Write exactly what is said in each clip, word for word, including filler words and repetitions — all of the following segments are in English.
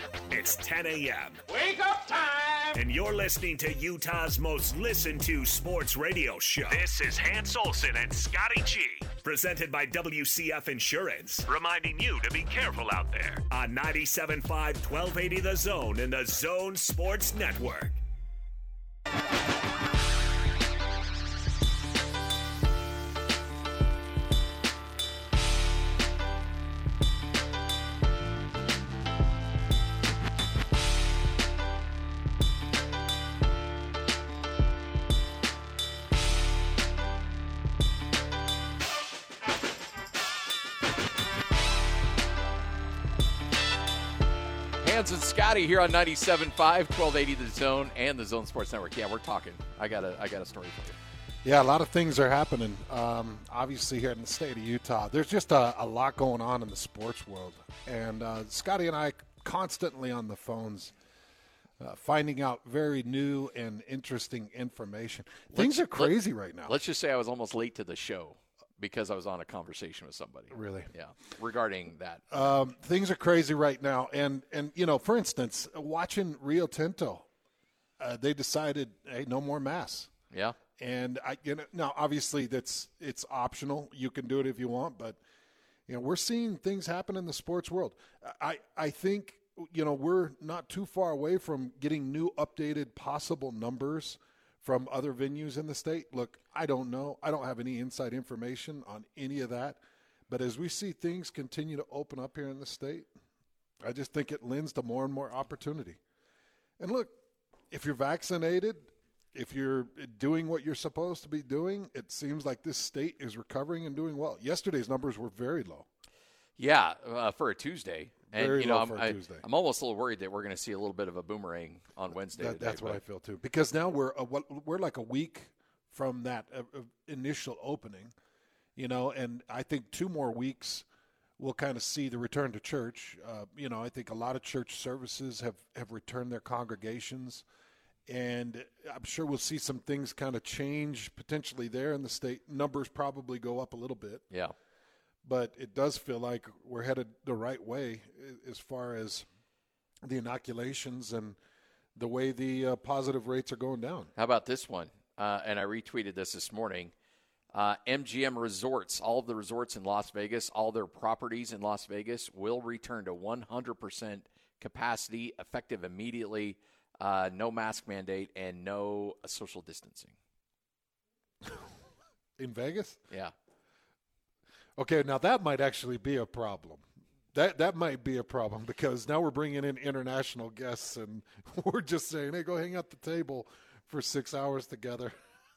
It's ten a.m. Wake up time! And you're listening to Utah's most listened to sports radio show. This is Hans Olsen and Scotty G. Presented by W C F Insurance. Reminding you to be careful out there. On ninety-seven point five, twelve eighty The Zone and the Zone Sports Network. Hans and Scotty here on ninety-seven point five, twelve eighty The Zone and the Zone Sports Network. Yeah, we're talking. I got a, I got a story for you. Yeah, a lot of things are happening, um, obviously, here in the state of Utah. There's just a, a lot going on in the sports world. And uh, Scotty and I constantly on the phones uh, finding out very new and interesting information. Things Let's- are crazy let- right now. Let's just say I was almost late to the show because I was on a conversation with somebody. Really? Yeah, regarding that. Um, things are crazy right now. And, and you know, for instance, watching Rio Tinto, uh, they decided, hey, no more mass. Yeah. And I, you know, now obviously that's it's optional. You can do it if you want, but you know, we're seeing things happen in the sports world. I, I think, you know, we're not too far away from getting new updated possible numbers from other venues in the state. Look, I don't know. I don't have any inside information on any of that. But as we see things continue to open up here in the state, I just think it lends to more and more opportunity. And look, if you're vaccinated, if you're doing what you're supposed to be doing, it seems like this state is recovering and doing well. Yesterday's numbers were very low. Yeah, uh, for a Tuesday. And, Very you know, low I'm, for a I, Tuesday. I'm almost a little worried that we're going to see a little bit of a boomerang on Wednesday. That, today, that's what but- I feel too. Because now we're a, what, we're like a week from that uh, uh, initial opening, you know, and I think two more weeks we'll kind of see the return to church. Uh, you know, I think a lot of church services have, have returned their congregations, and I'm sure we'll see some things kind of change potentially there in the state. Numbers probably go up a little bit. Yeah. But it does feel like we're headed the right way as far as the inoculations and the way the uh, positive rates are going down. How about this one? Uh, and I retweeted this this morning. Uh, M G M Resorts, all of the resorts in Las Vegas, all their properties in Las Vegas will return to one hundred percent capacity, effective immediately, uh, no mask mandate, and no uh, social distancing. In Vegas? Yeah. Okay, now that might actually be a problem. That that might be a problem because now we're bringing in international guests and we're just saying, hey, go hang out the table for six hours together.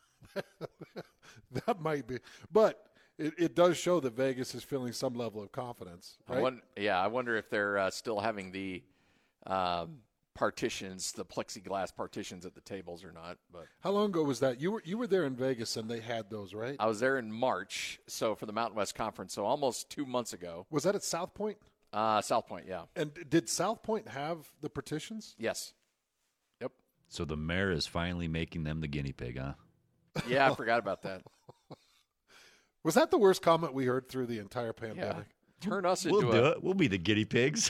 That might be. But it, it does show that Vegas is feeling some level of confidence, right? I wonder, yeah, I wonder if they're uh, still having the um, partitions, the plexiglass partitions at the tables or not. But How long ago was that? You were you were there in Vegas and they had those, right? I was there in March, so for the Mountain West Conference, so almost two months ago. Was that at South Point? Uh, South Point, yeah. And did South Point have the partitions? Yes. Yep. So the mayor is finally making them the guinea pig, huh? Yeah, I forgot about that. Was that the worst comment we heard through the entire pandemic? Yeah. Turn us We'll into do a it. We'll be the guinea pigs.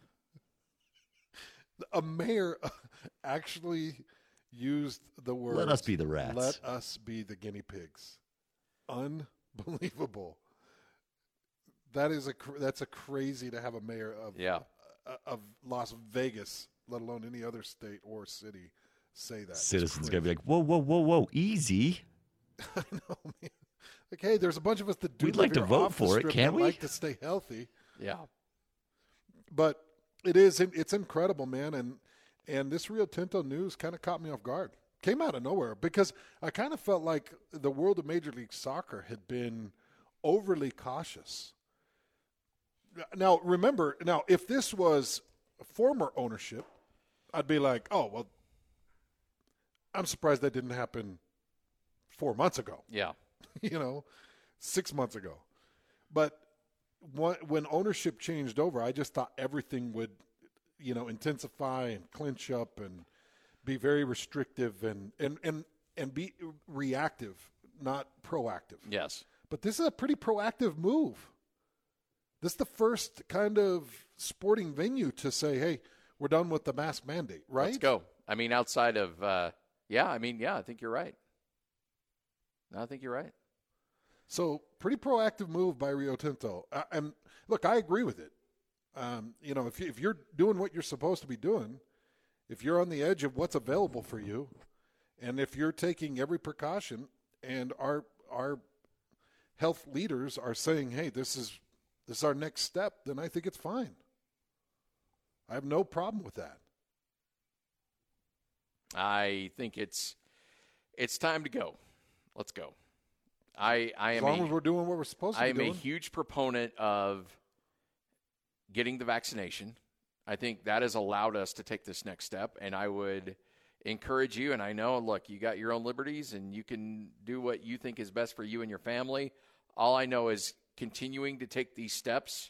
A mayor actually used the word, Let us be the rats. Let us be the guinea pigs. Unbelievable. That is a cr- that's a crazy to have a mayor of Yeah. uh, of Las Vegas, let alone any other state or city, say that. It's Citizens going to crazy. be like, whoa, whoa, whoa, whoa, easy. I know, man. Like, hey, there's a bunch of us that do We'd live like to here vote off the for it, strip can't that we? like to stay healthy. yeah. But it is it's incredible, man, and and this Rio Tinto news kind of caught me off guard. Came out of nowhere because I kind of felt like the world of Major League Soccer had been overly cautious. Now, remember, now if this was former ownership, I'd be like, oh, well, I'm surprised that didn't happen four months ago. Yeah. you know, six months ago. But when, when ownership changed over, I just thought everything would, you know, intensify and clinch up and be very restrictive and, and, and, and be reactive, not proactive. Yes. But this is a pretty proactive move. This is the first kind of sporting venue to say, hey, We're done with the mask mandate, right? Let's go. I mean, outside of, uh, yeah, I mean, yeah, I think you're right. No, I think you're right. So pretty proactive move by Rio Tinto. Uh, and look, I agree with it. Um, you know, if, you, if you're doing what you're supposed to be doing, if you're on the edge of what's available for you, and if you're taking every precaution, and our our health leaders are saying, hey, this is this is our next step, then I think it's fine. I have no problem with that. I think it's it's time to go. Let's go. I I am as long a, as we're doing what we're supposed to I be am doing. a huge proponent of getting the vaccination. I think that has allowed us to take this next step, and I would encourage you, and I know, look, you got your own liberties, and you can do what you think is best for you and your family. All I know is continuing to take these steps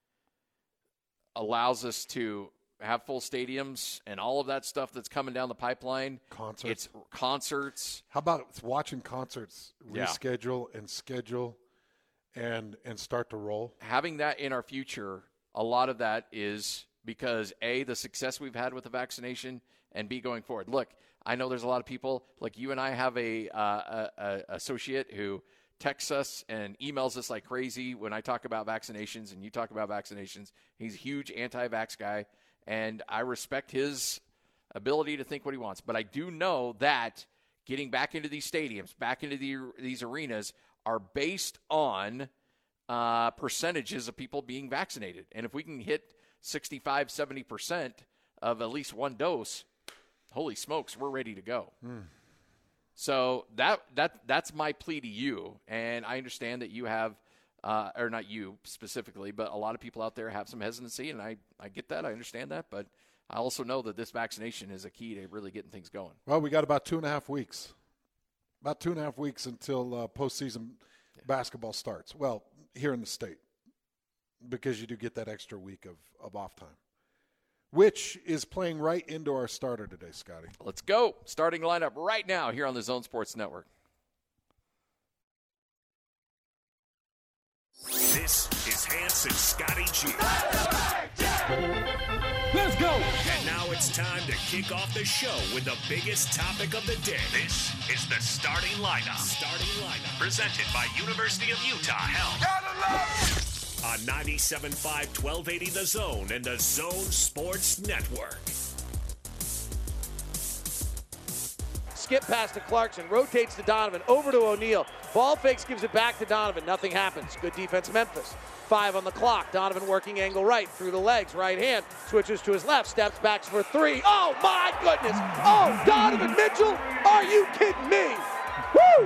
allows us to have full stadiums and all of that stuff that's coming down the pipeline. Concerts. It's concerts. How about watching concerts Yeah. reschedule and schedule and and start to roll? Having that in our future, a lot of that is because, A, the success we've had with the vaccination, and B, going forward. Look, I know there's a lot of people, like you and I have a, uh, a, a associate who texts us and emails us like crazy when I talk about vaccinations and you talk about vaccinations. He's a huge anti-vax guy, and I respect his ability to think what he wants. But I do know that getting back into these stadiums, back into the, these arenas, are based on uh, percentages of people being vaccinated. And if we can hit sixty-five, seventy percent of at least one dose, holy smokes, we're ready to go. Mm. So that that that's my plea to you. And I understand that you have, uh, or not you specifically, but a lot of people out there have some hesitancy, and I, I get that. I understand that. But I also know that this vaccination is a key to really getting things going. Well, we got about two and a half weeks. About two and a half weeks until uh, postseason yeah. basketball starts. Well, here in the state, because you do get that extra week of, of off time, which is playing right into our starter today, Scotty. Let's go. Starting lineup right now here on the Zone Sports Network. This is Hans and Scotty G. Let's go. And now it's time to kick off the show with the biggest topic of the day. This is the starting lineup. Starting lineup. Presented by University of Utah Health. Gotta love it. On ninety-seven point five, twelve eighty The Zone and the Zone Sports Network. Skip pass to Clarkson, rotates to Donovan, over to O'Neal. Ball fakes, gives it back to Donovan. Nothing happens. Good defense, Memphis. Five on the clock. Donovan working angle right, through the legs, right hand. Switches to his left, steps back for three. Oh, my goodness. Oh, Donovan Mitchell, are you kidding me? Woo!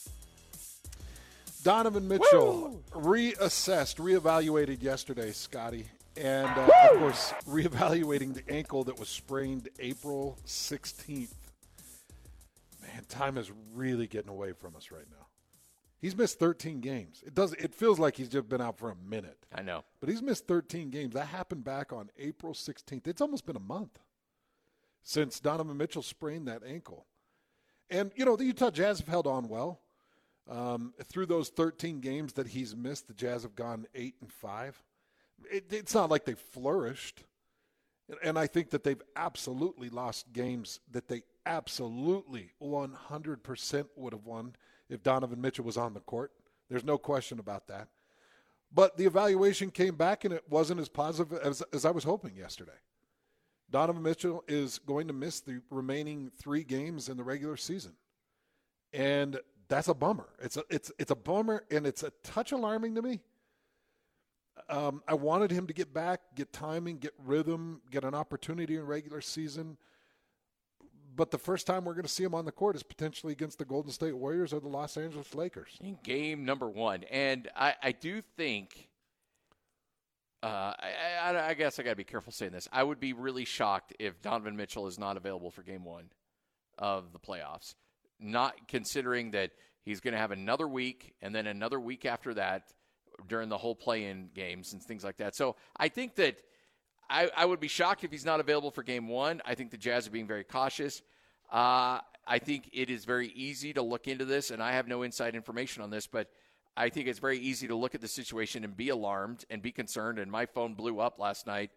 Donovan Mitchell Woo! reassessed, reevaluated yesterday, Scotty. And, uh, of course, reevaluating the ankle that was sprained April sixteenth. Man, time is really getting away from us right now. He's missed thirteen games. It does. It feels like he's just been out for a minute. I know. But he's missed thirteen games. That happened back on April sixteenth. It's almost been a month since Donovan Mitchell sprained that ankle. And, you know, the Utah Jazz have held on well. Um, through those thirteen games that he's missed, the Jazz have gone eight and five. It, it's not like they flourished. And I think that they've absolutely lost games that they absolutely one hundred percent would have won if Donovan Mitchell was on the court. There's no question about that. But the evaluation came back, and it wasn't as positive as, as I was hoping yesterday. Donovan Mitchell is going to miss the remaining three games in the regular season. And that's a bummer. It's a, it's, it's a bummer, and it's a touch alarming to me. Um, I wanted him to get back, get timing, get rhythm, get an opportunity in regular season. But the first time we're going to see him on the court is potentially against the Golden State Warriors or the Los Angeles Lakers. In game number one. And I, I do think, uh, I, I, I guess I got to be careful saying this. I would be really shocked if Donovan Mitchell is not available for game one of the playoffs. Not considering that he's going to have another week and then another week after that during the whole play-in games and things like that. So I think that I, I would be shocked if he's not available for game one. I think the Jazz are being very cautious. Uh, I think it is very easy to look into this, and I have no inside information on this, but I think it's very easy to look at the situation and be alarmed and be concerned. And my phone blew up last night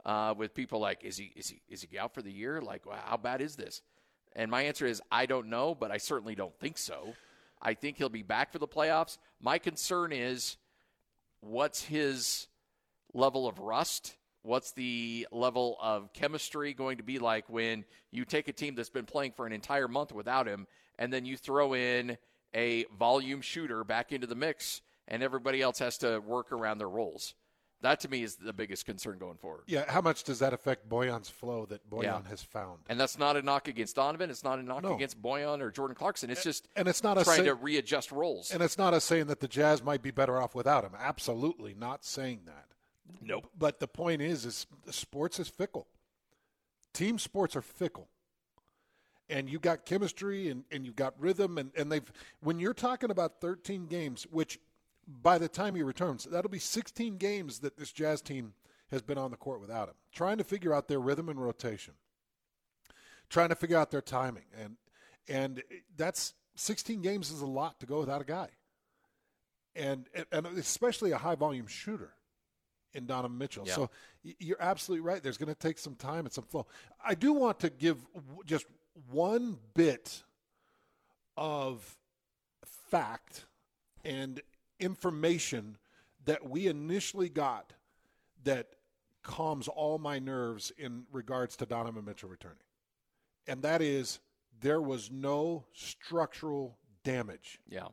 uh, with people like, is he is he is he out for the year? Like, wow, how bad is this? And my answer is, I don't know, but I certainly don't think so. I think he'll be back for the playoffs. My concern is, what's his level of rust? What's the level of chemistry going to be like when you take a team that's been playing for an entire month without him, and then you throw in a volume shooter back into the mix, and everybody else has to work around their roles? That, to me, is the biggest concern going forward. Yeah, how much does that affect Bojan's flow that Bojan Yeah. has found? And that's not a knock against Donovan. It's not a knock No. against Bojan or Jordan Clarkson. It's just and it's not a trying say- to readjust roles. And it's not us saying that the Jazz might be better off without him. Absolutely not saying that. Nope. But the point is, is sports is fickle. Team sports are fickle. And you've got chemistry and, and you've got rhythm. And, and they've when you're talking about thirteen games, which by the time he returns, that'll be sixteen games that this Jazz team has been on the court without him, trying to figure out their rhythm and rotation, trying to figure out their timing. And, and that's sixteen games is a lot to go without a guy. And, and especially a high-volume shooter in Donovan Mitchell. Yeah. So you're absolutely right. There's going to take some time and some flow. I do want to give just one bit of fact and information that we initially got that calms all my nerves in regards to Donovan Mitchell returning. And that is, there was no structural damage. Yeah.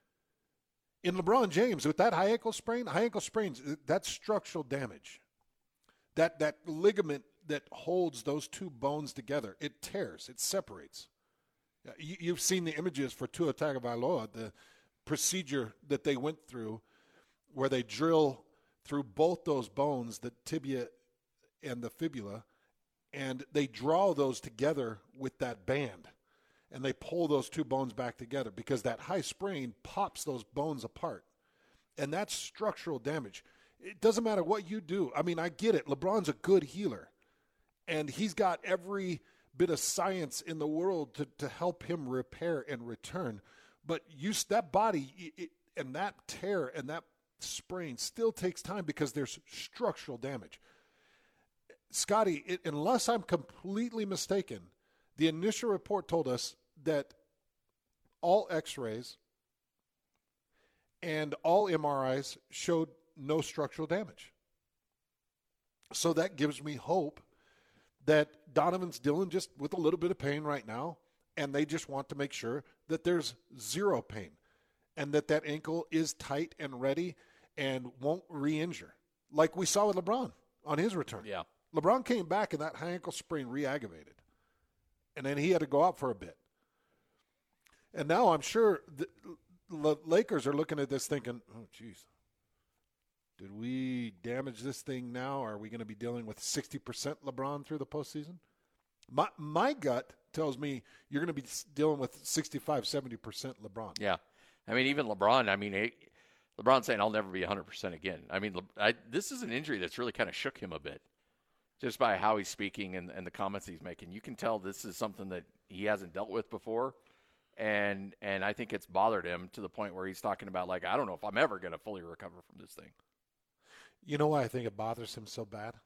In LeBron James, with that high ankle sprain, high ankle sprains, that's structural damage. That that ligament that holds those two bones together, it tears, it separates. You, you've seen the images for Tua Tagovailoa, the procedure that they went through where they drill through both those bones, the tibia and the fibula, and they draw those together with that band. And they pull those two bones back together because that high sprain pops those bones apart. And that's structural damage. It doesn't matter what you do. I mean, I get it. LeBron's a good healer. And he's got every bit of science in the world to, to help him repair and return. But you, that body it, and that tear and that sprain still takes time because there's structural damage. Scotty, it, unless I'm completely mistaken, the initial report told us that all x-rays and all M R Is showed no structural damage. So that gives me hope that Donovan's dealing just with a little bit of pain right now, and they just want to make sure that there's zero pain and that that ankle is tight and ready and won't re-injure, like we saw with LeBron on his return. Yeah. LeBron came back and that high ankle sprain re-aggravated. And then he had to go out for a bit. And now I'm sure the Lakers are looking at this thinking, oh, geez, did we damage this thing now? Are we going to be dealing with sixty percent LeBron through the postseason? My, my gut tells me you're going to be dealing with sixty-five, seventy percent LeBron. Yeah. I mean, even LeBron, I mean, he, LeBron's saying, I'll never be one hundred percent again. I mean, I, this is an injury that's really kind of shook him a bit. Just by how he's speaking and, and the comments he's making. You can tell this is something that he hasn't dealt with before. And and I think it's bothered him to the point where he's talking about, like, I don't know if I'm ever going to fully recover from this thing. You know why I think it bothers him so bad?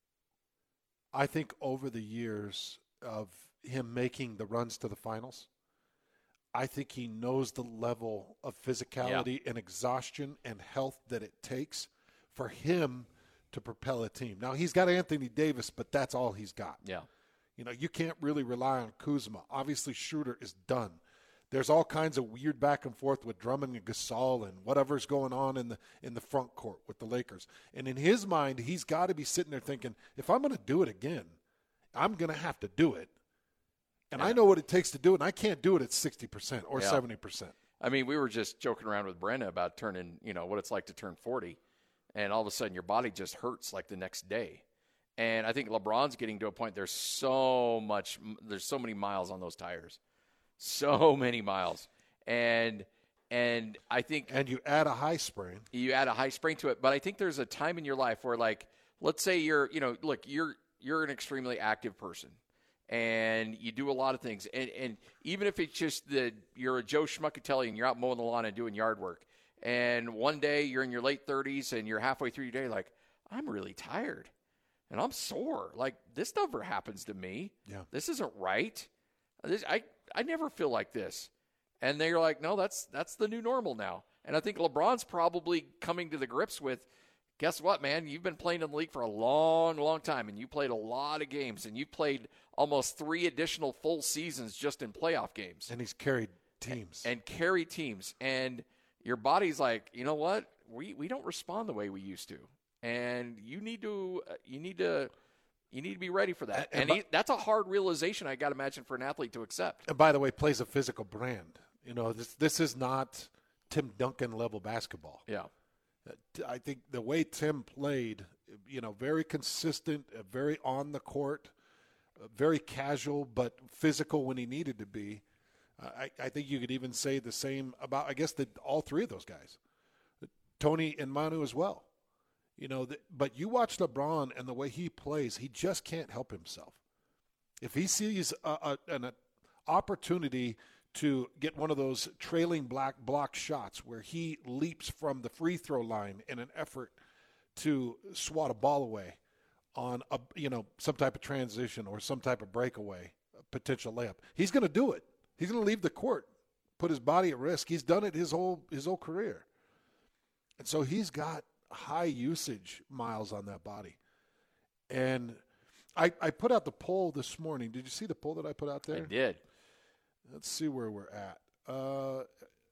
I think over the years of him making the runs to the finals, I think he knows the level of physicality yeah. and exhaustion and health that it takes for him to propel a team. Now, he's got Anthony Davis, but that's all he's got. Yeah. You know, you can't really rely on Kuzma. Obviously, Schroeder is done. There's all kinds of weird back and forth with Drummond and Gasol and whatever's going on in the in the front court with the Lakers. And in his mind, he's got to be sitting there thinking, if I'm going to do it again, I'm going to have to do it. And yeah. I know what it takes to do it, and I can't do it at sixty percent or yeah. seventy percent. I mean, we were just joking around with Brenda about turning, you know, what it's like to turn forty. And all of a sudden your body just hurts like the next day. And I think LeBron's getting to a point, there's so much, there's so many miles on those tires. So many miles. And and I think. And you add a high sprain. You add a high sprain to it. But I think there's a time in your life where, like, let's say you're, you know, look, you're you're an extremely active person. And you do a lot of things. And, and even if it's just that you're a Joe Schmuckatelli and you're out mowing the lawn and doing yard work. And one day you're in your late thirties and you're halfway through your day like, I'm really tired. And I'm sore. Like, this never happens to me. Yeah. This isn't right. This, I, I never feel like this. And they're like, no, that's that's the new normal now. And I think LeBron's probably coming to the grips with, guess what, man? You've been playing in the league for a long, long time, and you played a lot of games, and you played almost three additional full seasons just in playoff games. And he's carried teams. And, and carry teams. And your body's like, you know what? We we don't respond the way we used to. And you need to you need to you need to be ready for that. And, and he, that's a hard realization, I got to imagine, for an athlete to accept. And by the way, plays a physical brand. You know, this this is not Tim Duncan level basketball. Yeah. I think the way Tim played, you know, very consistent, very on the court, very casual, but physical when he needed to be. Uh, I, I think you could even say the same about, I guess, the, all three of those guys, Tony and Manu as well. You know, the, but you watch LeBron and the way he plays, he just can't help himself. If he sees a, a, an a opportunity to get one of those trailing black block shots where he leaps from the free throw line in an effort to swat a ball away on a, you know, some type of transition or some type of breakaway, a potential layup, he's going to do it. He's going to leave the court, put his body at risk. He's done it his whole his whole career. And so he's got high usage miles on that body. And I, I put out the poll this morning. Did you see the poll that I put out there? I did. Let's see where we're at. Uh,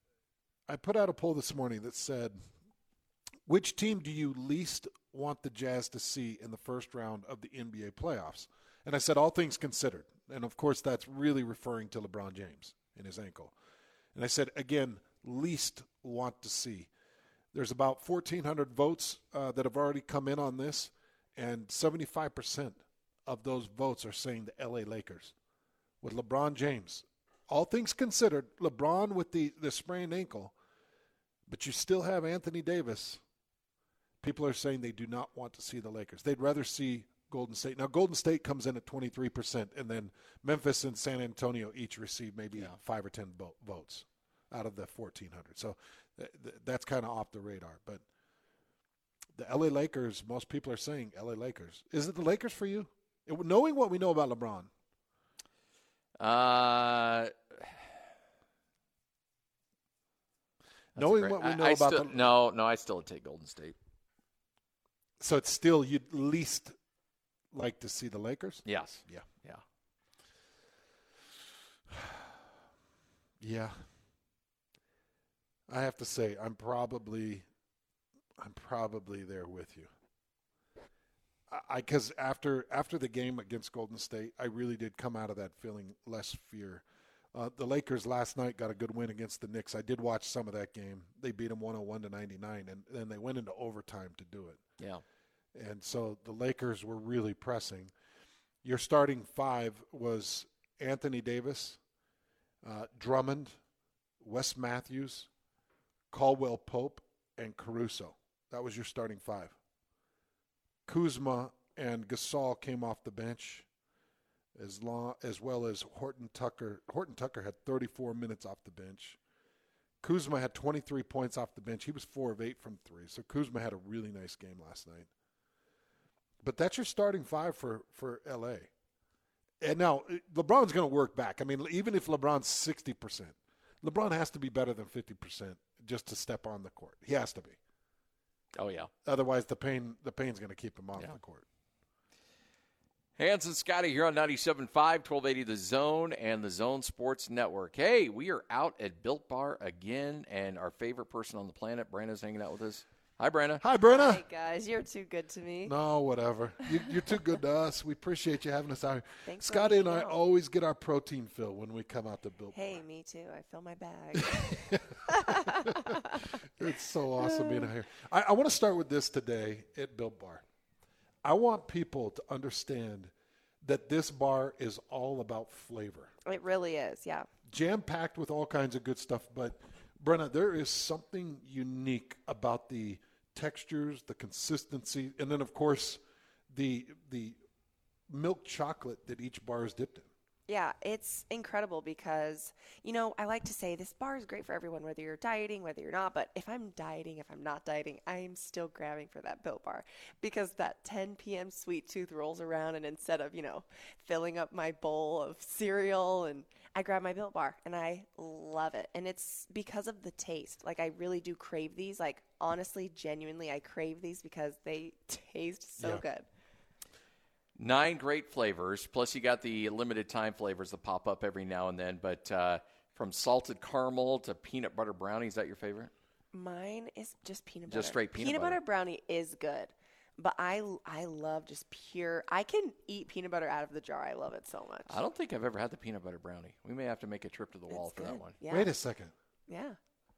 I put out a poll this morning that said, which team do you least want the Jazz to see in the first round of the N B A playoffs? And I said, all things considered. And, of course, that's really referring to LeBron James and his ankle. And I said, again, least want to see. There's about fourteen hundred votes uh, that have already come in on this, and seventy-five percent of those votes are saying the L A Lakers with LeBron James. All things considered, LeBron with the, the sprained ankle, but you still have Anthony Davis. People are saying they do not want to see the Lakers. They'd rather see Golden State. Now, Golden State comes in at twenty-three percent, and then Memphis and San Antonio each receive maybe yeah. five or ten bo- votes out of the fourteen hundred. So th- th- that's kind of off the radar. But the L A Lakers, most people are saying L A Lakers. Is it the Lakers for you? It, knowing what we know about LeBron. Uh, knowing great, what we know I, I about still, the, no, no, I still would take Golden State. So it's still you'd least like to see the Lakers? Yes. Yeah. Yeah. Yeah. I have to say, I'm probably, I'm probably there with you. I because after after the game against Golden State, I really did come out of that feeling less fear. Uh, the Lakers last night got a good win against the Knicks. I did watch some of that game. They beat them one oh one to ninety-nine, and then they went into overtime to do it. Yeah. And so the Lakers were really pressing. Your starting five was Anthony Davis, uh, Drummond, Wes Matthews, Caldwell Pope, and Caruso. That was your starting five. Kuzma and Gasol came off the bench, as long as well as Horton Tucker. Horton Tucker had thirty-four minutes off the bench. Kuzma had twenty-three points off the bench. He was four of eight from three. So Kuzma had a really nice game last night. But that's your starting five for, for L A. And now, LeBron's going to work back. I mean, even if LeBron's sixty percent, LeBron has to be better than fifty percent just to step on the court. He has to be. Oh, yeah. Otherwise, the pain the pain's going to keep him off yeah. the court. Hans and Scotty here on ninety-seven point five, twelve eighty The Zone and the Zone Sports Network. Hey, we are out at Built Bar again, and our favorite person on the planet, Brenna's hanging out with us. Hi, Brenna. Hi, Brenna. Hey, guys. You're too good to me. No, whatever. You, you're too good to us. We appreciate you having us out here. Thanks Scotty and I out. always get our protein fill when we come out to Built Bar. Hey, me too. I fill my bag. It's so awesome being out here. I, I want to start with this today at Built Bar. I want people to understand that this bar is all about flavor. It really is, yeah. Jam-packed with all kinds of good stuff. But, Brenna, there is something unique about the textures, the consistency, and then, of course, the the milk chocolate that each bar is dipped in. Yeah, it's incredible because, you know, I like to say this bar is great for everyone, whether you're dieting, whether you're not. But if I'm dieting, if I'm not dieting, I'm still grabbing for that Built Bar because that ten p.m. sweet tooth rolls around, and instead of, you know, filling up my bowl of cereal, and I grab my Built Bar, and I love it. And it's because of the taste. Like, I really do crave these. Like, honestly, genuinely, I crave these because they taste so Yeah. good. Nine great flavors, plus you got the limited time flavors that pop up every now and then. But uh, from salted caramel to peanut butter brownie, is that your favorite? Mine is just peanut butter. Just straight peanut Peanut butter. butter brownie is good, but I I love just pure. I can eat peanut butter out of the jar. I love it so much. I don't think I've ever had the peanut butter brownie. We may have to make a trip to the wall It's for good. that one. Yeah. Wait a second. Yeah.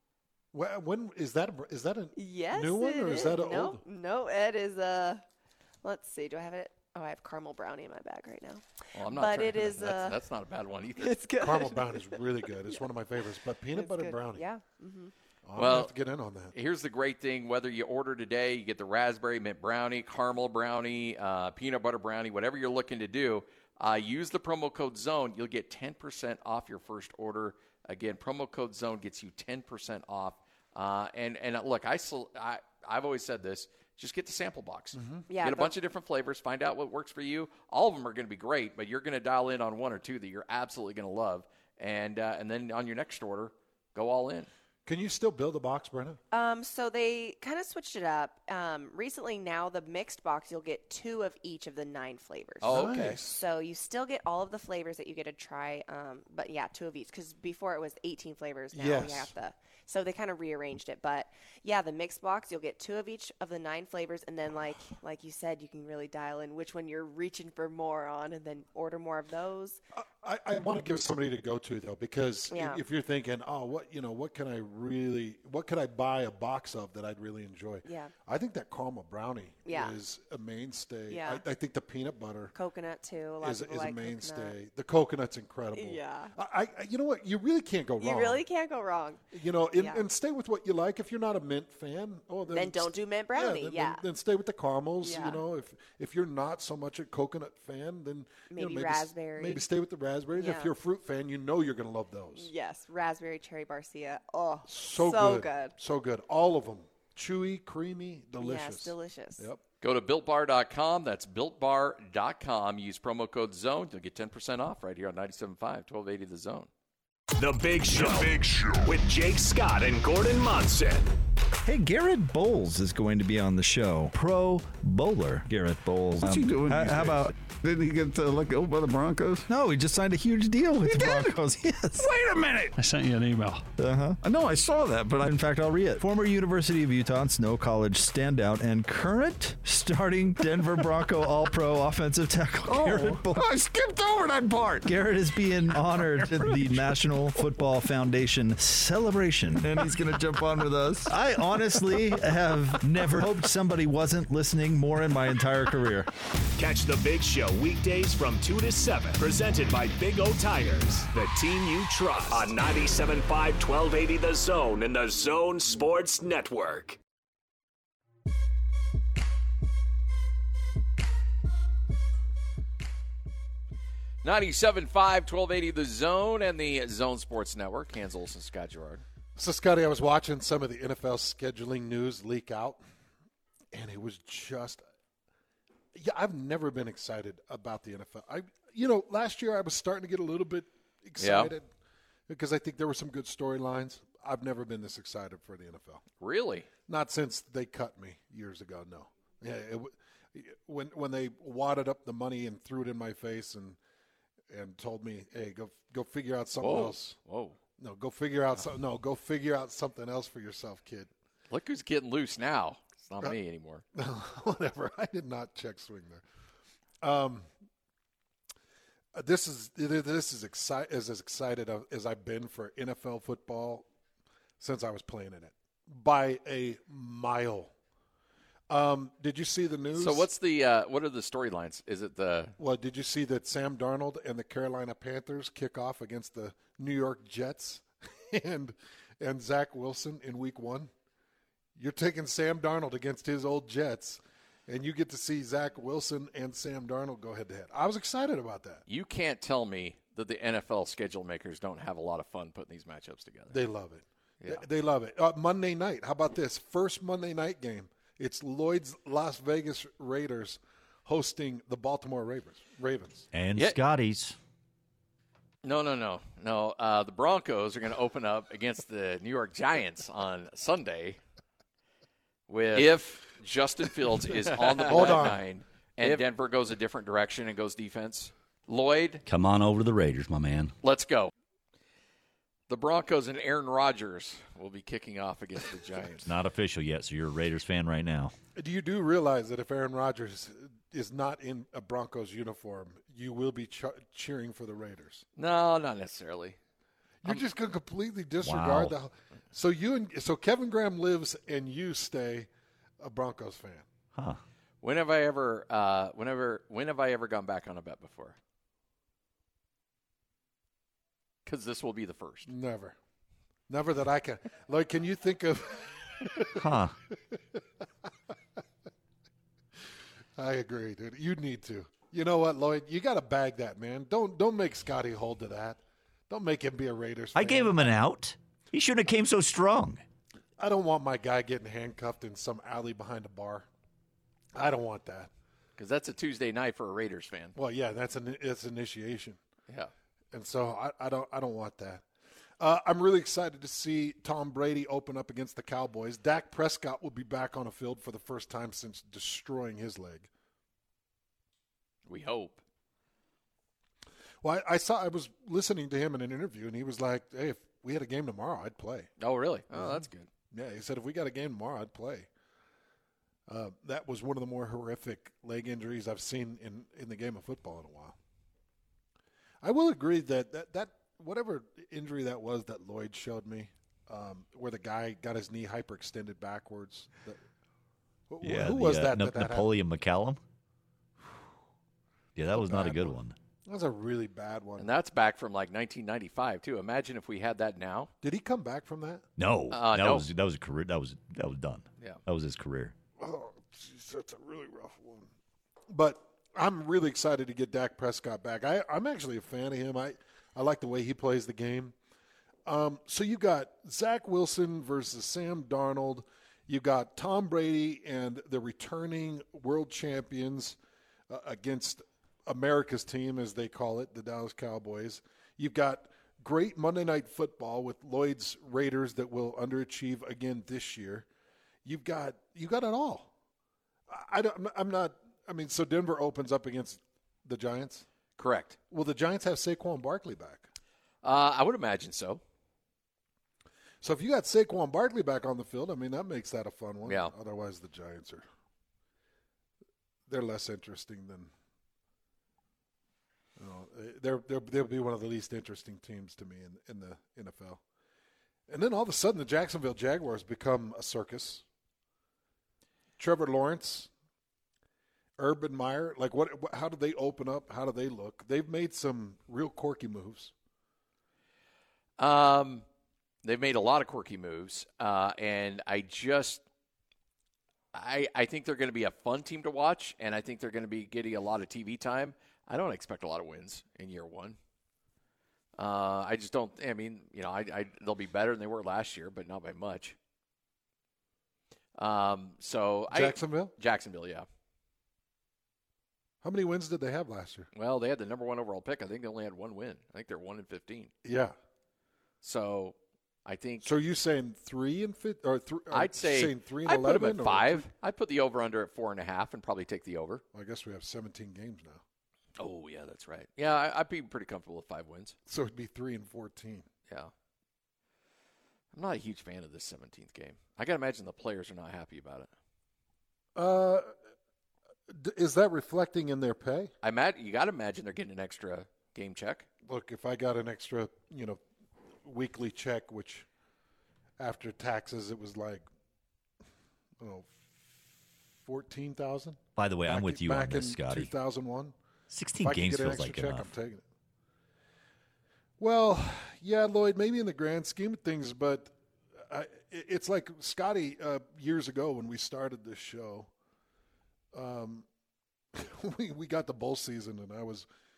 When, when is that? A, is that a Yes. new one it or is that an no, old? No, it is a. Let's see. Do I have it? Oh, I have caramel brownie in my bag right now. Well, I'm not But trying- it is, That's, uh, that's not a bad one either. It's good. Caramel brownie is really good. It's one of my favorites. But peanut It's butter good. brownie. Yeah. Mm-hmm. I'm Well, gonna have to get in on that. Here's the great thing. Whether you order today, you get the raspberry mint brownie, caramel brownie, uh, peanut butter brownie, whatever you're looking to do, uh, use the promo code ZONE. You'll get ten percent off your first order. Again, promo code ZONE gets you ten percent off. Uh, and, and uh, look, I, sel- I, I've always said this. Just get the sample box. Yeah, Get a but- bunch of different flavors. Find out what works for you. All of them are going to be great, but you're going to dial in on one or two that you're absolutely going to love. And uh, and then on your next order, go all in. Can you still build a box, Brenna? Um, so they kind of switched it up. Um, recently, now the mixed box, you'll get two of each of the nine flavors. Oh, okay. Nice. So you still get all of the flavors that you get to try, um, but yeah, two of each. Because before it was eighteen flavors. Now Yes. we have the. So they kind of rearranged it, but yeah, the mixed box, you'll get two of each of the nine flavors, and then like like you said, you can really dial in which one you're reaching for more on, and then order more of those. I, I want to give somebody to go to though, because i- Yeah. if you're thinking, oh, what you know, what can I really, what could I buy a box of that I'd really enjoy? Yeah. I think that caramel brownie Yeah. is a mainstay. Yeah. I, I think the peanut butter Coconut too. A lot is, of is people a like mainstay. coconut. The coconut's incredible. Yeah. I, I, you know what? You really can't go wrong. You really can't go wrong. You know, and, Yeah. and stay with what you like. If you're not a mint fan, oh, then, Then don't do mint yeah, brownie, then, yeah. Then, then stay with the caramels. Yeah. You know, if if you're not so much a coconut fan, then you know, Maybe maybe s- raspberry. Maybe stay with the raspberries. If Yeah. you're a fruit fan, you know you're going to love those. Yes, raspberry cherry barcia. Oh, So, so good. good. So good. All of them. Chewy, creamy, delicious. Yes, delicious. Yep. Go to built bar dot com. That's built bar dot com. Use promo code ZONE. You'll get ten percent off right here on ninety-seven point five, twelve eighty The Zone. The Big Show. The Big Show with Jake Scott and Gordon Monson. Hey, Garrett Bowles is going to be on the show. Pro bowler, Garrett Bowles. What's he Um, doing? How, these how days? about? Didn't he get uh, let go by the Broncos? No, he just signed a huge deal with He the did? Broncos. Yes. Wait a minute! I sent you an email. Uh huh. I know I saw that, but I In fact, I'll read it. Former University of Utah and Snow College standout and current starting Denver Bronco All-Pro offensive tackle Garrett Bowles. I skipped over that part. Garrett is being honored at the National Football Foundation celebration. And he's going to jump on with us. I honestly have never hoped somebody wasn't listening more in my entire career. Catch The Big Show weekdays from two to seven. Presented by Big O Tires, the team you trust. On ninety-seven point five, twelve eighty The Zone and the Zone Sports Network. ninety-seven point five, twelve eighty The Zone and the Zone Sports Network. Hans Olsen, Scott Gerard. So, Scotty, I was watching some of the N F L scheduling news leak out, and it was just – yeah, I've never been excited about the N F L. I, you know, last year I was starting to get a little bit excited because I think there were some good storylines. I've never been this excited for the N F L. Really? Not since they cut me years ago, no. Yeah, it, w- when when they wadded up the money and threw it in my face and and told me, "Hey, go go figure out something Whoa. else." Whoa. No, go figure out something. No, go figure out something else for yourself, kid. Look who's getting loose now. It's not me anymore. Whatever. I did not check swing there. Um, this is this is exci- as excited as I've been for N F L football since I was playing in it by a mile. Um, did you see the news? So what's the uh, what are the storylines? Is it the Well, did you see that Sam Darnold and the Carolina Panthers kick off against the New York Jets and and Zach Wilson in week one? You're taking Sam Darnold against his old Jets, and you get to see Zach Wilson and Sam Darnold go head to head. I was excited about that. you can't tell me that the N F L schedule makers don't have a lot of fun putting these matchups together. They love it. Yeah. They, they love it. Uh, Monday night. How about this? First Monday night game. It's Lloyd's Las Vegas Raiders hosting the Baltimore Ravens. Ravens. And Yeah. Scotty's. No, no, no, no. Uh, the Broncos are going to open up against the New York Giants on Sunday. With if Justin Fields is on the Hold ball on. nine and Denver goes a different direction and goes defense, Lloyd, Come on over to the Raiders, my man. let's go. The Broncos and Aaron Rodgers will be kicking off against the Giants. Not official yet, so you're a Raiders fan right now. Do you do realize that if Aaron Rodgers is not in a Broncos uniform, you will be ch- cheering for the Raiders? No, not necessarily. You're just going to completely disregard Wow. the. So you and so Kevin Graham lives and you stay a Broncos fan. Huh. When have I ever, uh, whenever, when have I ever gone back on a bet before? Because this will be the first. Never, never that I can. Like, can you think of? Huh. I agree, dude. You need to. You know what, Lloyd? You got to bag that, man. Don't don't make Scotty hold to that. Don't make him be a Raiders fan. I gave him an out. He shouldn't have came so strong. I don't want my guy getting handcuffed in some alley behind a bar. I don't want that. Because that's a Tuesday night for a Raiders fan. Well, yeah, that's an it's initiation, Yeah. and so I, I don't I don't want that. Uh, I'm really excited to see Tom Brady open up against the Cowboys. Dak Prescott will be back on a field for the first time since destroying his leg. We hope. Well, I, I saw I was listening to him in an interview, and he was like, "Hey, if we had a game tomorrow, I'd play." Oh, really? Oh, that's good. Yeah, he said if we got a game tomorrow, I'd play. Uh, that was one of the more horrific leg injuries I've seen in, in the game of football in a while. I will agree that, that, that whatever injury that was that Lloyd showed me, um, where the guy got his knee hyperextended backwards. That, wh- Yeah, who the, was uh, that? Na- that, that Napoleon McCallum. Yeah, that was not a bad good one. one. That was a really bad one. And that's back from like nineteen ninety-five too. Imagine if we had that now. Did he come back from that? No, Uh, that no. was that was a career. That was that was done. Yeah. That was his career. Oh, geez, that's a really rough one. But I'm really excited to get Dak Prescott back. I, I'm actually a fan of him. I, I like the way he plays the game. Um, so you got Zach Wilson versus Sam Darnold. You got Tom Brady and the returning world champions uh, against America's team, as they call it, the Dallas Cowboys. You've got great Monday Night Football with Lloyd's Raiders that will underachieve again this year. You've got you got it all. I don't. I'm not. I mean, so Denver opens up against the Giants. Correct. Will the Giants have Saquon Barkley back? Uh, I would imagine so. So if you got Saquon Barkley back on the field, I mean that makes that a fun one. Yeah. Otherwise, the Giants are they're less interesting than. You know, they're they're they'll be one of the least interesting teams to me in in the N F L. And then all of a sudden, the Jacksonville Jaguars become a circus. Trevor Lawrence, Urban Meyer, like what? How do they open up? How do they look? They've made some real quirky moves. Um, they've made a lot of quirky moves, uh, and I just, I I think they're going to be a fun team to watch, and I think they're going to be getting a lot of T V time. I don't expect a lot of wins in year one. Uh, I just don't. I mean, you know, I, I they'll be better than they were last year, but not by much. Um, so Jacksonville, I, Jacksonville, yeah. how many wins did they have last year? Well, they had the number one overall pick. I think they only had one win. I think they're one and fifteen. Yeah. So, I think. So are you saying three and fifth, or three? I'd say saying three and I'd put them eleven, at or five. three? I'd put the over under at four and a half, and probably take the over. Well, I guess we have seventeen games now, Oh yeah, that's right. Yeah, I, I'd be pretty comfortable with five wins. so it'd be three and fourteen. Yeah. I'm not a huge fan of this seventeenth game. I got to imagine the players are not happy about it. Uh, d- is that reflecting in their pay? I imagine you got to imagine they're getting an extra game check. Look, if I got an extra, you know, weekly check, which after taxes it was like, I don't know, fourteen thousand. By the way, I'm Back with in- you on back this, in Scotty. two thousand one. Sixteen If I could games get an feels extra like check, enough. I'm taking it. Well, yeah, Lloyd, maybe in the grand scheme of things, but I, it- it's like Scotty uh, years ago when we started this show. Um, we we got the bowl season, and I was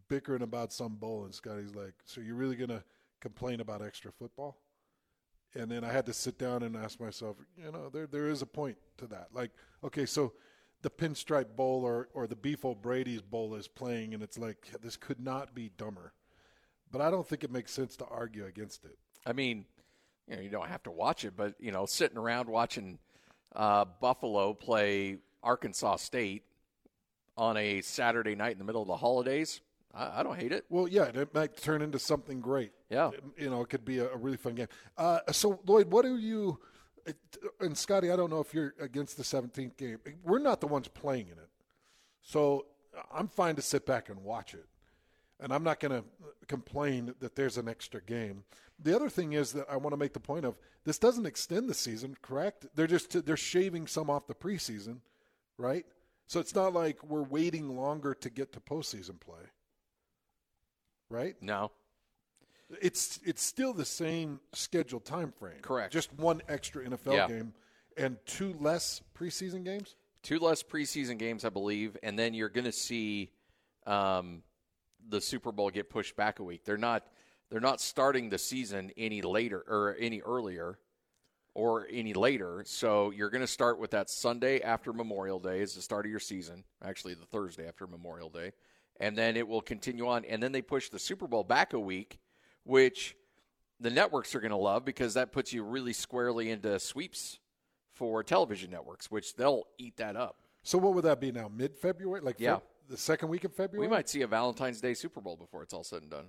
bickering about some bowl, and Scotty's like, so you're really going to complain about extra football? And then I had to sit down and ask myself, you know, there there is a point to that. Like, okay, so the Pinstripe Bowl or, or the Beef O'Brady's Bowl is playing, and it's like, this could not be dumber. But I don't think it makes sense to argue against it. I mean, you know, you don't have to watch it, but, you know, sitting around watching uh, Buffalo play Arkansas State on a Saturday night in the middle of the holidays, I, I don't hate it. Well, yeah, it might turn into something great. Yeah. You know, it could be a, a really fun game. Uh, so, Lloyd, what do you – and, Scotty, I don't know if you're against the seventeenth game. We're not the ones playing in it. So I'm fine to sit back and watch it. And I'm not going to complain that there's an extra game. The other thing is that I want to make the point of this doesn't extend the season, correct? They're just they're shaving some off the preseason, right? So it's not like we're waiting longer to get to postseason play, right? No. It's it's still the same scheduled time frame. Correct. Just one extra N F L Yeah. game and two less preseason games? Two less preseason games, I believe, and then you're going to see um, the Super Bowl get pushed back a week. They're not they're not starting the season any later or any earlier or any later. So you're going to start with that Sunday after Memorial Day as the start of your season, actually the Thursday after Memorial Day, and then it will continue on. And then they push the Super Bowl back a week, which the networks are going to love because that puts you really squarely into sweeps for television networks, which they'll eat that up. So what would that be now? Mid-February? Like Yeah. Fe- the second week of February? We might see a Valentine's Day Super Bowl before it's all said and done.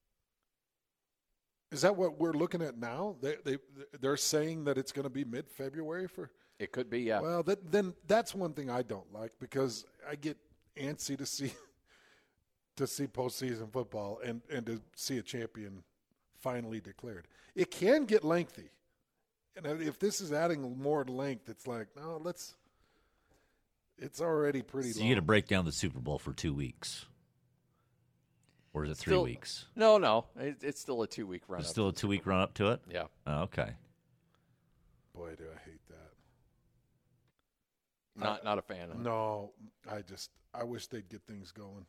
Is that what we're looking at now? They, they, they're saying that it's going to be mid-February for – It could be, yeah. Well, that, then that's one thing I don't like because I get antsy to see to see postseason football and, and to see a champion finally declared. It can get lengthy. And if this is adding more length, it's like, no, let's – it's already pretty So long. you got to break down the Super Bowl for two weeks. Or is it three Still- weeks? No, no. It, it's still a two-week run. It's still a two-week run up to it? Yeah. Oh, okay. Boy, do I hate that. Not not a fan of it. No, I just I wish they'd get things going.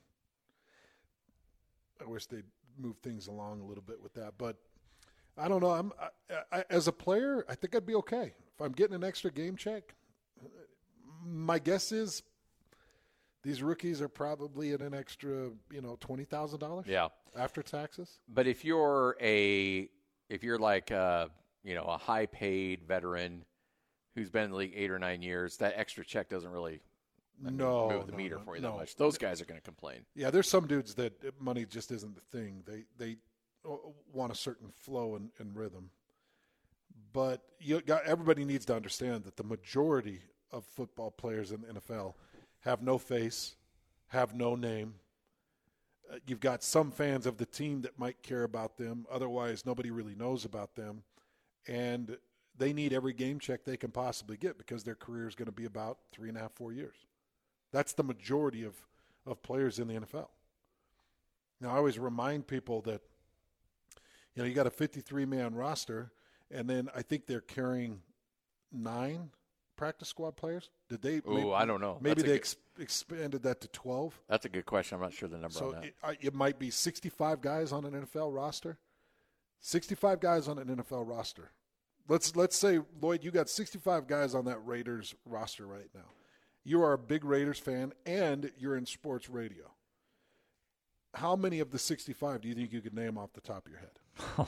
I wish they'd move things along a little bit with that, but I don't know. I'm I, I, as a player, I think I'd be okay if I'm getting an extra game check. My guess is these rookies are probably at an extra, you know, twenty thousand dollars. Yeah. After taxes. But if you're a if you're like a, you know, a high-paid veteran who's been in the league eight or nine years, that extra check doesn't really I mean, No, move the no, meter no, for you no. that much. Those guys are going to complain. Yeah, there's some dudes that money just isn't the thing. They they want a certain flow and, and rhythm. But you got everybody needs to understand that the majority of football players in the N F L have no face, have no name. Uh, you've got some fans of the team that might care about them. Otherwise, nobody really knows about them. And they need every game check they can possibly get because their career is going to be about three and a half, four years. That's the majority of, of players in the N F L. Now, I always remind people that, you know, you got a fifty-three man roster, and then I think they're carrying nine practice squad players. Did they? Ooh, maybe, I don't know. Maybe That's a they good- ex- expanded that to twelve. That's a good question. I'm not sure the number So on that. it, I- it might be sixty-five guys on an N F L roster. sixty-five guys on an N F L roster. Let's let's say, Lloyd, you got sixty-five guys on that Raiders roster right now. You are a big Raiders fan, and you're in sports radio. How many of the sixty-five do you think you could name off the top of your head?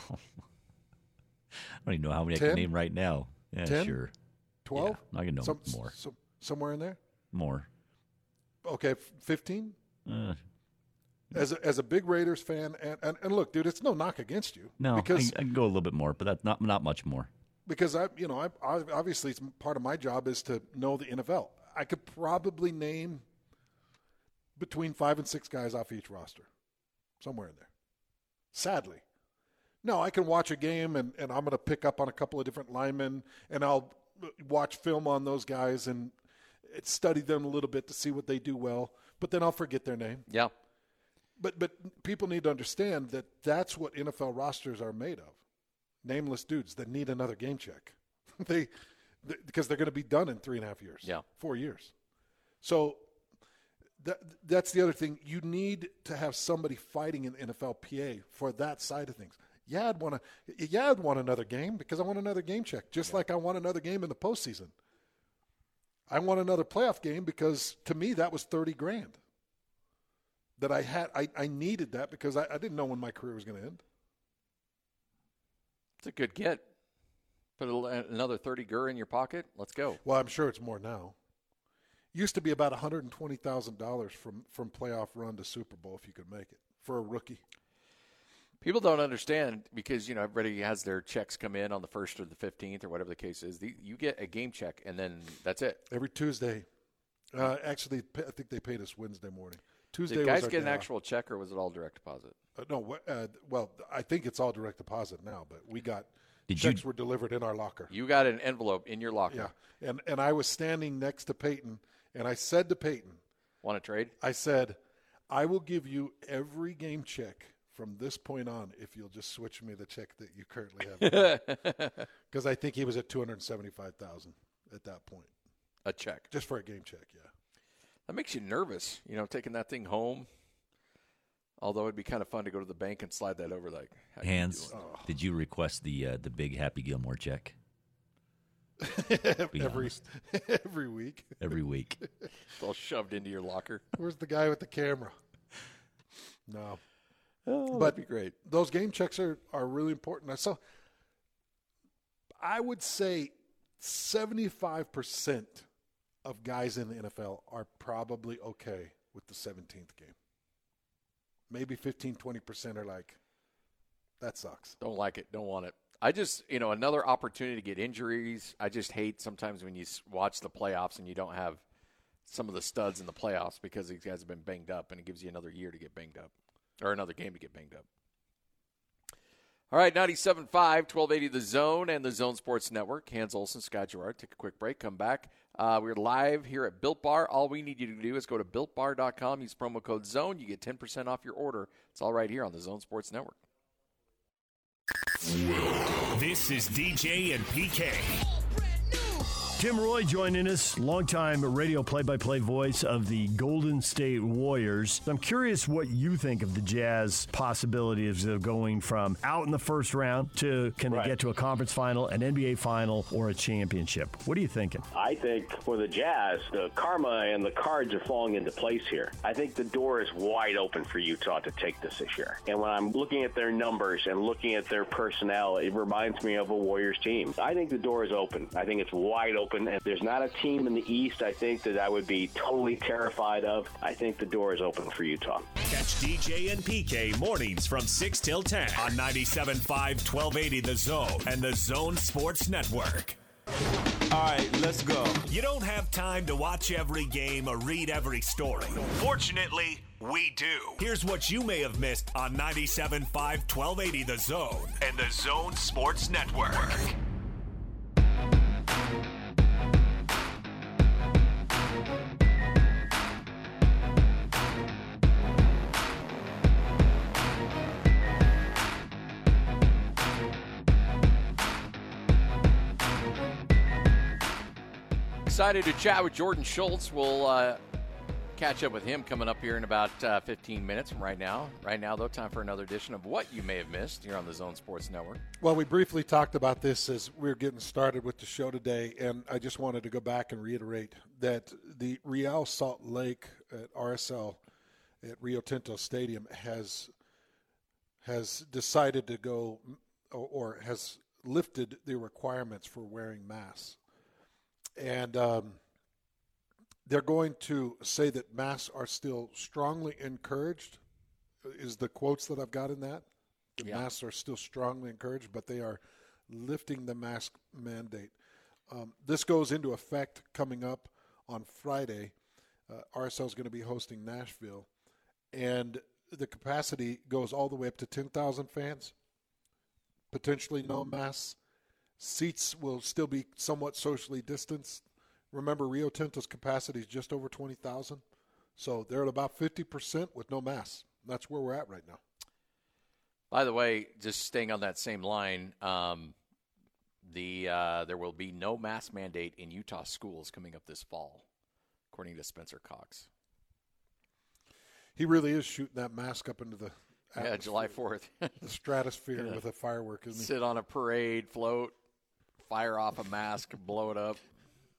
I don't even know how many I ten? can name right now. Yeah, ten? sure. twelve? Yeah, I can know Some, more. some, somewhere in there? More. Okay, fifteen? Uh, As a, as a big Raiders fan, and, and, and look, dude, it's no knock against you. no, because I, I can go a little bit more, but that's not not much more. Because I, you know, I, I obviously it's part of my job is to know the N F L. I could probably name between five and six guys off each roster, somewhere in there. Sadly, no, I can watch a game and, and I'm going to pick up on a couple of different linemen and I'll watch film on those guys and study them a little bit to see what they do well. But then I'll forget their name. Yeah. But but people need to understand that that's what N F L rosters are made of. Nameless dudes that need another game check. they, they because they're going to be done in three and a half years. Yeah. Four years. So that, that's the other thing. You need to have somebody fighting in N F L P A for that side of things. Yeah, I'd want to. Yeah, I'd want another game because I want another game check, just yeah. like I want another game in the postseason. I want another playoff game because to me that was thirty grand. That I had, I, I needed that because I, I didn't know when my career was going to end. It's a good get. Put a, another thirty gur in your pocket. Let's go. Well, I'm sure it's more now. Used to be about one hundred twenty thousand dollars from, from playoff run to Super Bowl if you could make it for a rookie. People don't understand because, you know, everybody has their checks come in on the first or the fifteenth or whatever the case is. The, you get a game check, and then that's it. Every Tuesday. Uh, actually, I think they paid us Wednesday morning. Tuesday Did guys was our get an day actual check, or was it all direct deposit? Uh, no, uh, well, I think it's all direct deposit now, but we got Did checks you, were delivered in our locker. You got an envelope in your locker. Yeah, and, and I was standing next to Peyton, and I said to Peyton, want to trade? I said, I will give you every game check from this point on if you'll just switch me the check that you currently have. Because I think he was at two hundred seventy-five thousand dollars at that point. A check. Just for a game check, yeah. That makes you nervous, you know, taking that thing home. Although it'd be kind of fun to go to the bank and slide that over like how Hands, you oh. Did you request the uh, the big Happy Gilmore check? every every week. Every week. It's all shoved into your locker. Where's the guy with the camera? No. Oh, but that'd be great. Those game checks are, are really important. So I would say seventy-five percent of guys in the N F L are probably okay with the seventeenth game. Maybe fifteen, twenty percent are like, that sucks. Don't like it. Don't want it. I just, you know, another opportunity to get injuries. I just hate sometimes when you watch the playoffs and you don't have some of the studs in the playoffs because these guys have been banged up, and it gives you another year to get banged up. Or another game to get banged up. All right, ninety-seven point five, twelve eighty The Zone and the Zone Sports Network. Hans Olsen, Scott Gerard. Take a quick break. Come back. Uh, we're live here at Built Bar. All we need you to do is go to built bar dot com. Use promo code ZONE. You get ten percent off your order. It's all right here on the Zone Sports Network. This is D J and P K. Tim Roy joining us, longtime radio play-by-play voice of the Golden State Warriors. I'm curious what you think of the Jazz possibilities of going from out in the first round to can right. they get to a conference final, an N B A final, or a championship? What are you thinking? I think for the Jazz, the karma and the cards are falling into place here. I think the door is wide open for Utah to take this this year. And when I'm looking at their numbers and looking at their personnel, it reminds me of a Warriors team. I think the door is open. I think it's wide open. And there's not a team in the East, I think, that I would be totally terrified of. I think the door is open for Utah. Catch D J and P K mornings from six till ten on ninety-seven point five, twelve eighty The Zone and the Zone Sports Network. All right, let's go. You don't have time to watch every game or read every story. Fortunately, we do. Here's what you may have missed on ninety-seven point five, twelve eighty The Zone and the Zone Sports Network. Excited to chat with Jordan Schultz. We'll uh, catch up with him coming up here in about uh, fifteen minutes from right now. Right now, though, time for another edition of What You May Have Missed here on the Zone Sports Network. Well, we briefly talked about this as we were getting started with the show today, and I just wanted to go back and reiterate that the Real Salt Lake at R S L at Rio Tinto Stadium has has decided to go or, or has lifted the requirements for wearing masks. And um, they're going to say that masks are still strongly encouraged, is the quotes that I've got in that. The yeah. masks are still strongly encouraged, but they are lifting the mask mandate. Um, this goes into effect coming up on Friday. Uh, R S L is going to be hosting Nashville, and the capacity goes all the way up to ten thousand fans, potentially no masks. Seats will still be somewhat socially distanced. Remember, Rio Tinto's capacity is just over twenty thousand. So they're at about fifty percent with no masks. That's where we're at right now. By the way, just staying on that same line, um, the uh, there will be no mask mandate in Utah schools coming up this fall, according to Spencer Cox. He really is shooting that mask up into the yeah July fourth, the stratosphere with a firework. Isn't he? Sit on a parade, float, fire off a mask, blow it up.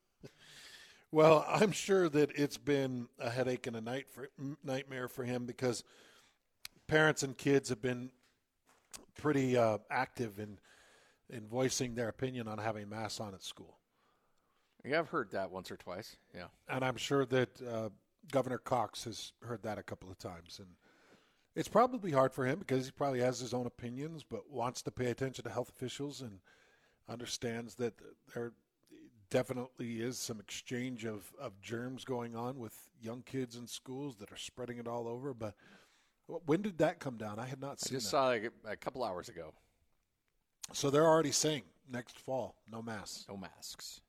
Well, I'm sure that it's been a headache and a night for, nightmare for him because parents and kids have been pretty uh, active in in voicing their opinion on having masks on at school. Yeah, I've heard that once or twice. Yeah, and I'm sure that uh, Governor Cox has heard that a couple of times, and it's probably hard for him because he probably has his own opinions, but wants to pay attention to health officials and understands that there definitely is some exchange of, of germs going on with young kids in schools that are spreading it all over. But when did that come down? I had not seen I just that. saw it a couple hours ago. So they're already saying next fall, no masks. No masks.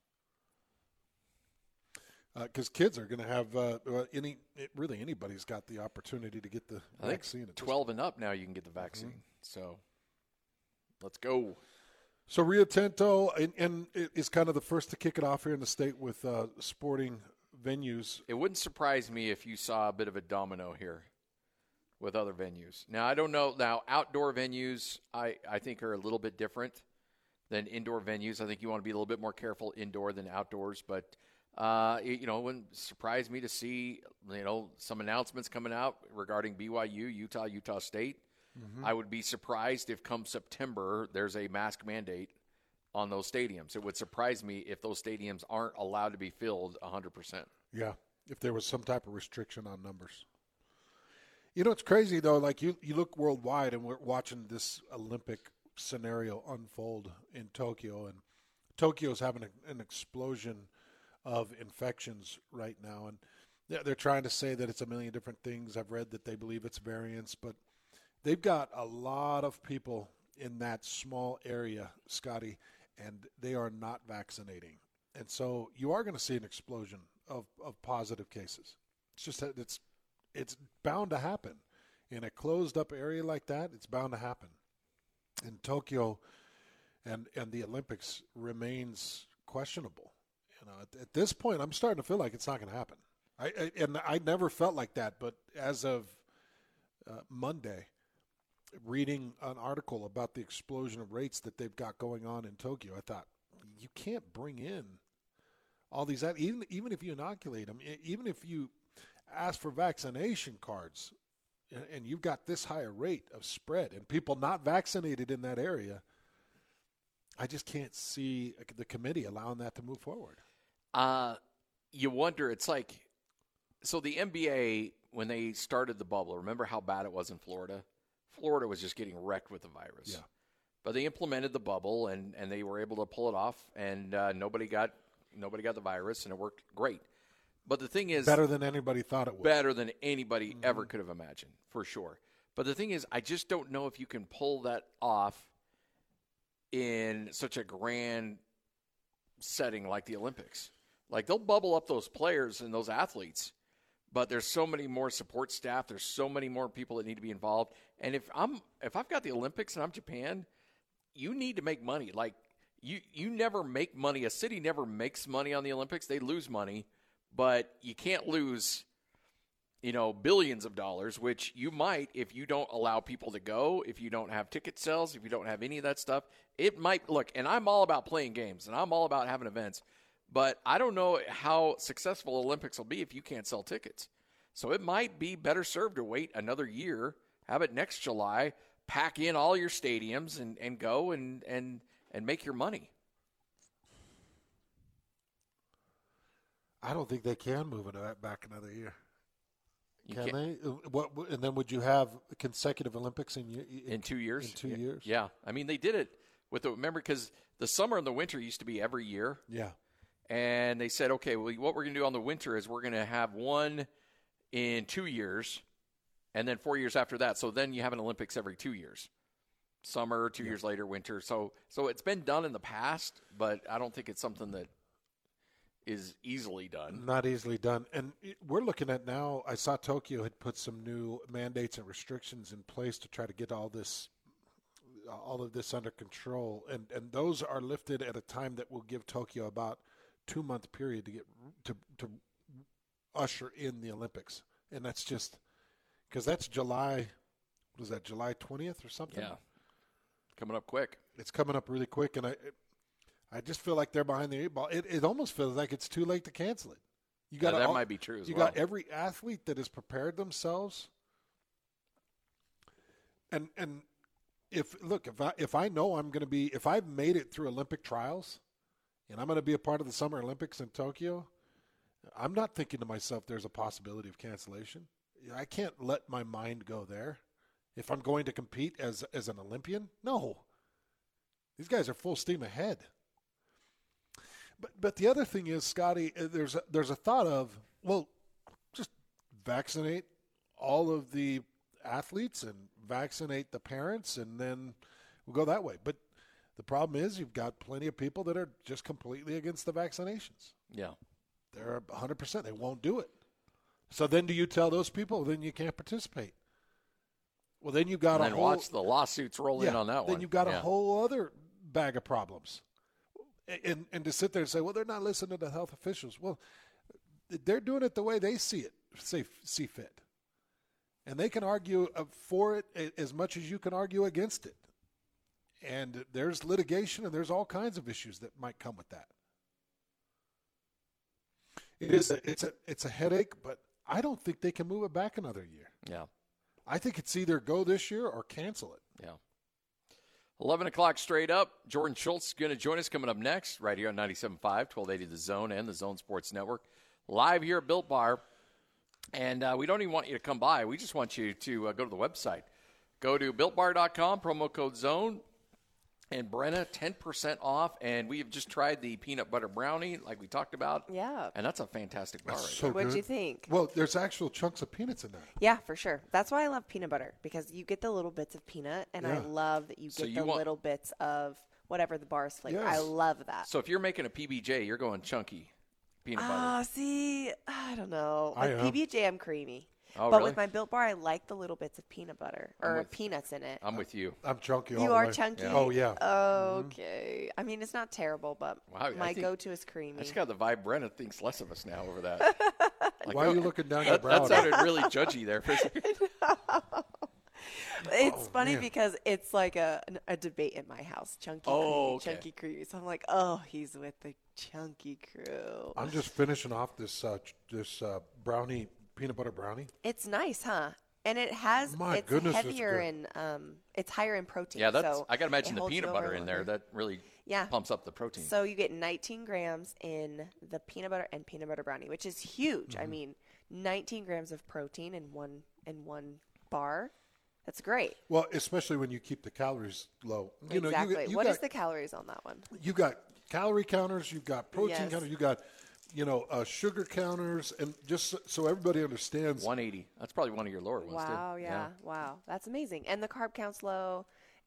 Because uh, kids are going to have uh, any really anybody's got the opportunity to get the I vaccine. Think twelve and up now you can get the vaccine. Mm-hmm. So let's go. So Rio Tinto and, and is kind of the first to kick it off here in the state with uh, sporting venues. It wouldn't surprise me if you saw a bit of a domino here with other venues. Now, I don't know. Now, outdoor venues, I, I think, are a little bit different than indoor venues. I think you want to be a little bit more careful indoor than outdoors. But, uh, it, you know, it wouldn't surprise me to see, you know, some announcements coming out regarding B Y U, Utah, Utah State. Mm-hmm. I would be surprised if come September there's a mask mandate on those stadiums. It would surprise me if those stadiums aren't allowed to be filled one hundred percent. Yeah, if there was some type of restriction on numbers. You know, it's crazy, though. Like, you, you look worldwide, and we're watching this Olympic scenario unfold in Tokyo, and Tokyo's having a, an explosion of infections right now. And they're trying to say that it's a million different things. I've read that they believe it's variants, but they've got a lot of people in that small area, Scotty, and they are not vaccinating. And so you are going to see an explosion of, of positive cases. It's just that it's it's bound to happen. In a closed-up area like that, it's bound to happen. And Tokyo and, and the Olympics remains questionable. You know, at, at this point, I'm starting to feel like it's not going to happen. I, I and I never felt like that, but as of uh, Monday, reading an article about the explosion of rates that they've got going on in Tokyo, I thought, you can't bring in all these, even even if you inoculate them, even if you ask for vaccination cards, and you've got this higher rate of spread and people not vaccinated in that area, I just can't see the committee allowing that to move forward. Uh, you wonder, it's like, so the N B A, when they started the bubble, remember how bad it was in Florida? Florida was just getting wrecked with the virus. Yeah. But they implemented the bubble, and, and they were able to pull it off, and uh, nobody got nobody got the virus, and it worked great. But the thing is, better than anybody thought it would. Better than anybody mm-hmm. ever could have imagined, for sure. But the thing is, I just don't know if you can pull that off in such a grand setting like the Olympics. Like, they'll bubble up those players and those athletes, but there's so many more support staff. There's so many more people that need to be involved. And if I'm if I've got the Olympics and I'm Japan, you need to make money. Like, you you never make money. A city never makes money on the Olympics. They lose money. But you can't lose, you know, billions of dollars, which you might if you don't allow people to go, if you don't have ticket sales, if you don't have any of that stuff. It might – look, and I'm all about playing games, and I'm all about having events. But I don't know how successful Olympics will be if you can't sell tickets. So it might be better served to wait another year, have it next July, pack in all your stadiums, and, and go and, and, and make your money. I don't think they can move it back another year. You can can't. they? What? And then would you have consecutive Olympics in in, in two years? In two yeah. years? Yeah. I mean, they did it with the remember because the summer and the winter used to be every year. Yeah. And they said, okay, well, what we're going to do on the winter is we're going to have one in two years, and then four years after that. So then you have an Olympics every two years. Summer, two yeah. years later, winter. So so it's been done in the past, but I don't think it's something that is easily done. Not easily done. And we're looking at now, I saw Tokyo had put some new mandates and restrictions in place to try to get all this all of this under control. And and those are lifted at a time that will give Tokyo about two month period to get to to usher in the Olympics. And that's just, Because that's July, what is that, July twentieth or something? Yeah. Coming up quick. It's coming up really quick, and I I just feel like they're behind the eight ball. It, it almost feels like it's too late to cancel it. You got yeah, that all, might be true as You well. got every athlete that has prepared themselves. And and if look, if I if I know I'm going to be if I've made it through Olympic trials, and I'm going to be a part of the Summer Olympics in Tokyo, I'm not thinking to myself there's a possibility of cancellation. I can't let my mind go there. If I'm going to compete as as an Olympian, no. These guys are full steam ahead. But but the other thing is, Scotty, there's a, there's a thought of, well, just vaccinate all of the athletes and vaccinate the parents, and then we'll go that way. But the problem is you've got plenty of people that are just completely against the vaccinations. Yeah. They're one hundred percent. They won't do it. So then do you tell those people, then you can't participate? Well, then you've got and a then whole, watch the lawsuits roll yeah, in on that then one. Then you've got yeah. a whole other bag of problems. And, and to sit there and say, well, they're not listening to the health officials. Well, they're doing it the way they see it, see, see fit. And they can argue for it as much as you can argue against it. And there's litigation and there's all kinds of issues that might come with that. It is a, it's a it's a headache, but I don't think they can move it back another year. Yeah. I think it's either go this year or cancel it. Yeah. eleven o'clock straight up. Jordan Schultz is going to join us coming up next right here on ninety-seven point five, twelve eighty The Zone and the Zone Sports Network. Live here at Built Bar. And uh, we don't even want you to come by. We just want you to uh, go to the website. Go to built bar dot com, promo code ZONE. And Brenna, ten percent off. And we have just tried the peanut butter brownie like we talked about. Yeah. And that's a fantastic bar. That's right so there. What'd good. you think? Well, there's actual chunks of peanuts in there. Yeah, for sure. That's why I love peanut butter, because you get the little bits of peanut, and I Yeah. love that you So get you the want- little bits of whatever the bar's flavor. Yes. I love that. So if you're making a P B J, you're going chunky peanut butter. Ah, see, I don't know. I Like am. P B J, I'm creamy. Oh, but really? with my Built Bar, I like the little bits of peanut butter I'm or with- peanuts in it. I'm with you. I'm chunky all You the are way. chunky? Yeah. Oh, yeah. Okay. I mean, it's not terrible, but Wow, I my think- go-to is creamy. I just got the vibe Brenna thinks less of us now over that. Like, Why are you oh, looking down your that, brow? that sounded really judgy there. For a second. It's Oh, funny man. because it's like a a debate in my house. Chunky Oh, creamy, okay. chunky creamy. So I'm like, oh, he's with the chunky crew. I'm just finishing off this uh, ch- this uh, brownie, peanut butter brownie. It's nice, huh? And it has My it's goodness, it's heavier good. in um it's higher in protein. Yeah, that's. so I got to imagine it the holds you peanut over butter in there. longer. That really Yeah. pumps up the protein. So you get nineteen grams in the peanut butter and peanut butter brownie, which is huge. Mm-hmm. I mean, nineteen grams of protein in one in one bar. That's great. Well, especially when you keep the calories low. You know, exactly. you, you What got, is the calories on that one? You got calorie counters. You've got protein Yes. counters. You got, you know, uh, sugar counters, and just so, so everybody understands. one eighty. That's probably one of your lower ones, Wow, too. yeah, wow, that's amazing. And the carb count's low,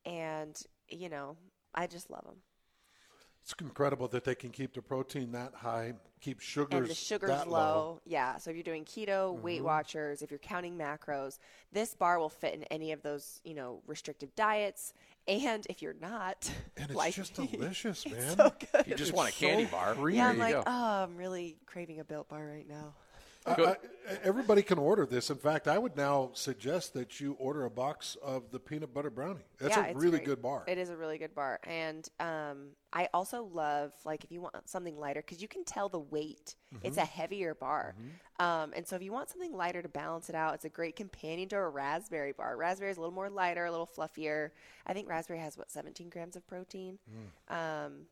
and you know, I just love them. It's incredible that they can keep the protein that high, keep sugars And the sugar's that low. low. Yeah. So if you're doing keto, Mm-hmm. Weight Watchers, if you're counting macros, this bar will fit in any of those, you know, restrictive diets. And if you're not, And it's like just me, delicious, it's man. so good. If you just It's want a candy so bar, creamy. Yeah, there I'm you like, go. oh, I'm really craving a Built Bar right now. I, I, everybody can order this. In fact, I would now suggest that you order a box of the peanut butter brownie. That's yeah, a it's really great. good bar. It is a really good bar. And um, I also love, like, if you want something lighter, because you can tell the weight. Mm-hmm. It's a heavier bar. Um, and so if you want something lighter to balance it out, it's a great companion to a raspberry bar. Raspberry is a little more lighter, a little fluffier. I think raspberry has, what, seventeen grams of protein? Mm. Um,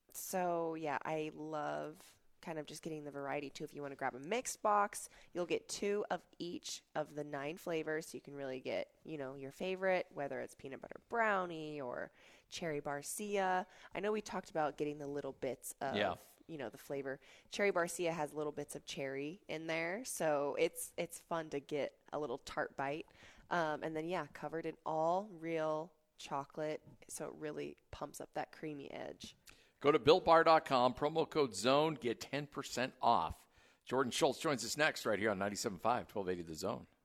so, yeah, I love kind of just getting the variety too. If you want to grab a mixed box, you'll get two of each of the nine flavors. So you can really get, you know, your favorite, whether it's peanut butter brownie or cherry barcia. I know we talked about getting the little bits of, Yeah. you know, the flavor. Cherry barcia has little bits of cherry in there. So it's, it's fun to get a little tart bite. Um, and then, yeah, covered in all real chocolate. So it really pumps up that creamy edge. Go to built bar dot com, promo code ZONE, get ten percent off. Jordan Schultz joins us next right here on ninety-seven point five, twelve eighty The Zone.